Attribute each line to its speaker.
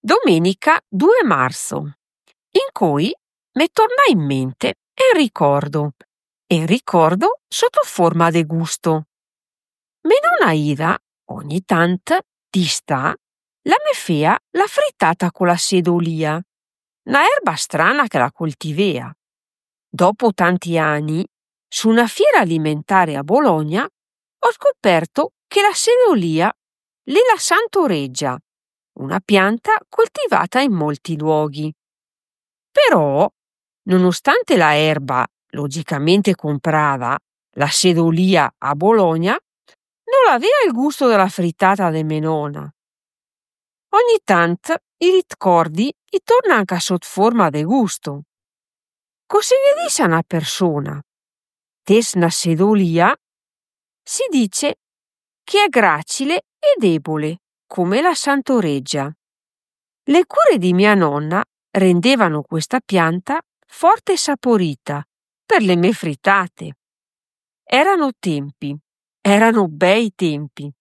Speaker 1: Domenica 2 marzo, in cui mi torna in mente il ricordo sotto forma de gusto. Me nonna Ida, ogni tant, distà, la me fea la frittata con la sedolia, una erba strana che la coltivea. Dopo tanti anni, su una fiera alimentare a Bologna, ho scoperto che la sedolia l'è la santoreggia, una pianta coltivata in molti luoghi. Però, nonostante la erba logicamente comprava, la sedolia a Bologna non aveva il gusto della frittata de mia nonna. Ogni tant i ricordi i torna anche sotto forma de gusto. Così gli dice a una persona, tes una sedolia, si dice che è gracile e debole, come la santoreggia. Le cure di mia nonna rendevano questa pianta forte e saporita per le mie frittate. Erano bei tempi.